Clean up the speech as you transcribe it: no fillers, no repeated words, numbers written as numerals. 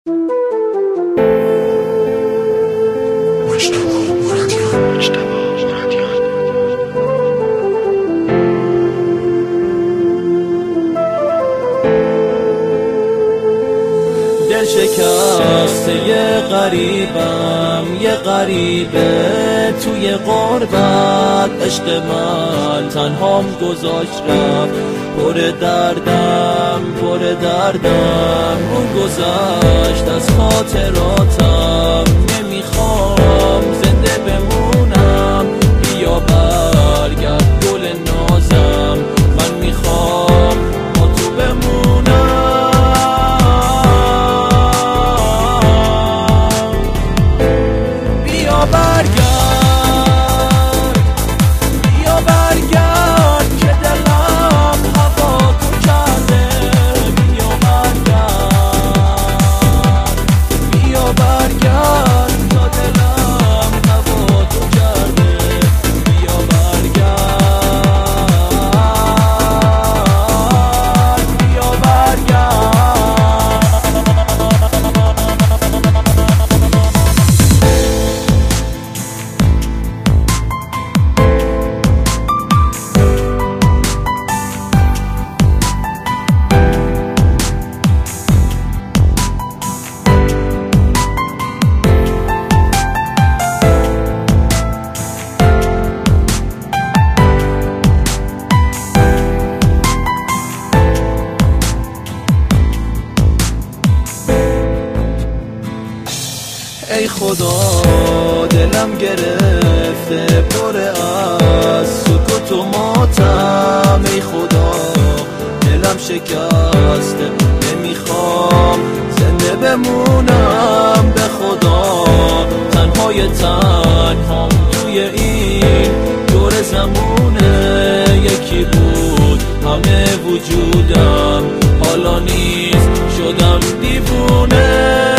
دل شکسته یه غریبم، یه غریبه توی غربت. عشق من تنهام گذاشت رفت، پر دردم پر دردم. اون گذشت از خاطراتم، نمیخوام زنده بمونم. بیا برگرد گل نازم، من میخوام با تو بمونم. بیا برگرد که دلم هوا تو کرده. بیا برگرد تا دلم هوا تو کرده. بیا برگرد. ای خدا دلم گرفته، پر از سکوت و ماتم. ای خدا دلم شکسته، نمیخوام زنده بمونم. به خدا تنهای تنهام توی این دور زمونه. یکی بود همه وجودم، حالا نیست شدم دیوونه.